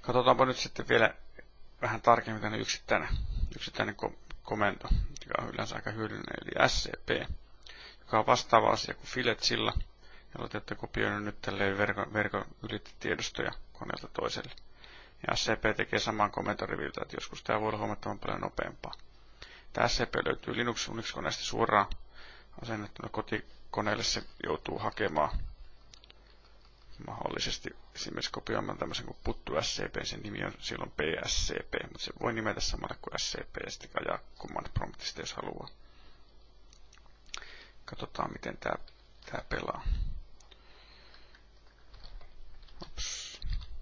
Katsotaanpa nyt sitten vielä vähän tarkemmin tänne yksittäinen komento, joka on yleensä aika hyödyllinen, eli SCP, joka on vastaava asia kuin filetsilla, jolla te olette kopioinut nyt tälleen verkon ylittetiedostoja koneelta toiselle. Ja SCP tekee saman komentoriviltä, että joskus tämä voi olla huomattavan paljon nopeampaa. Tämä SCP löytyy Linux Unix-koneesta suoraan asennettuna kotikoneelle, se joutuu hakemaan mahdollisesti esimerkiksi kopioimaan tämmöisen kuin puttu SCP, sen nimi on silloin PSCP, mutta se voi nimetä samalla kuin SCP ja sitten ajaa command promptista, jos haluaa. Katsotaan, miten tämä pelaa. Ops.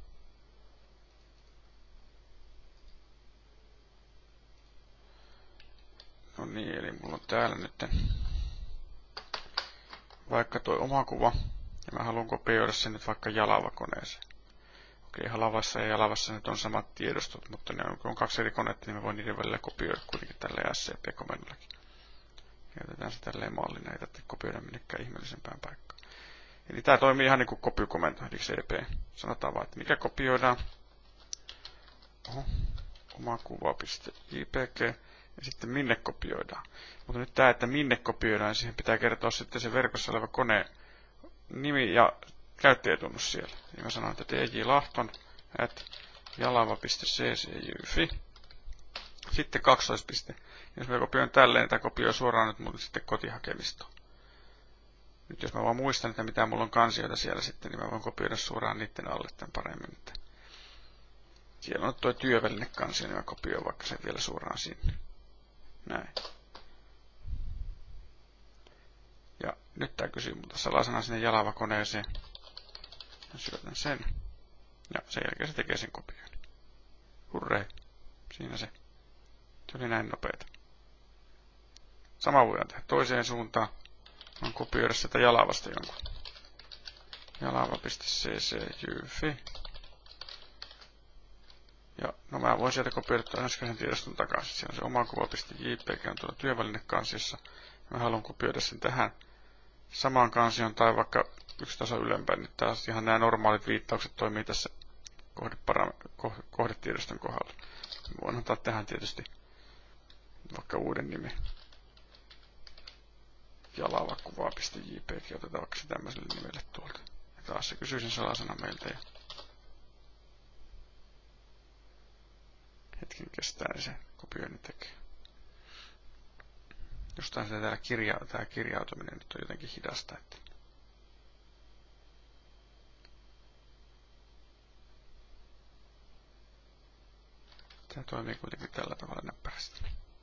No niin, eli mulla on täällä nyt vaikka tuo oma kuva, ja mä haluan kopioida sen nyt vaikka Jalava-koneeseen. Okei, Halavassa ja Jalavassa nyt on samat tiedostot, mutta ne on kaksi eri konetta, niin mä voin niiden välillä kopioida kuitenkin tälleen SCP-komennollakin. Käytetään se tälleen mallina, ei tarvitse kopioida minnekään ihmeellisempään paikkaan. Eli tää toimii ihan niin kuin kopiokomento, eli CP. Sanotaan vaan, että mikä kopioidaan. Oma kuva.jpg. Ja sitten minne kopioidaan. Mutta nyt tämä, että minne kopioidaan, niin siihen pitää kertoa sitten se verkossa oleva koneen nimi ja käyttäjätunnus siellä. Ja mä sanon, että tjlahton@jalava.ccjyfi. Sitten kaksoispiste. Jos mä kopioin tälleen, niin tämä kopioi suoraan nyt mulle sitten kotihakemistoon. Nyt jos mä vaan muistan, että mitä mulla on kansioita siellä sitten, niin mä voin kopioida suoraan niiden alle tämän paremmin. Siellä on tuo työvälinekansio, niin mä kopioin vaikka sen vielä suoraan sinne. Näin. Ja nyt tää kysyy multa salasana sinne Jalava-koneeseen. Ja syötän sen. Ja sen jälkeen se tekee sen kopion. Hurrei. Siinä se. Se oli näin nopeeta. Sama voidaan tehdä toiseen suuntaan. Mä kopioida sitä Jalavasta jonkun. Jalava.ccjyfi. Ja no mä voin sieltä kopioida tuon äskeisen tiedoston takaisin. Siellä on se oma kuva.jpg on tuolla työvälinekansiossa. Mä haluan kopioida sen tähän samaan kansioon tai vaikka yksi taso ylempään. Nyt taas ihan nämä normaalit viittaukset toimii tässä kohdetiedoston kohdalla. Voin ottaa tähän tietysti vaikka uuden nimen. Jalava-kuva.jpg. Otetaan vaikka se tämmöiselle nimelle tuolta. Ja taas se kysyy sen salasana meiltä. Ja hetken kestää, niin se kopioinnin tekee. Jostain se tää kirjautuminen nyt on jotenkin hidasta. Että tämä toimii kuitenkin tällä tavalla näppärästi.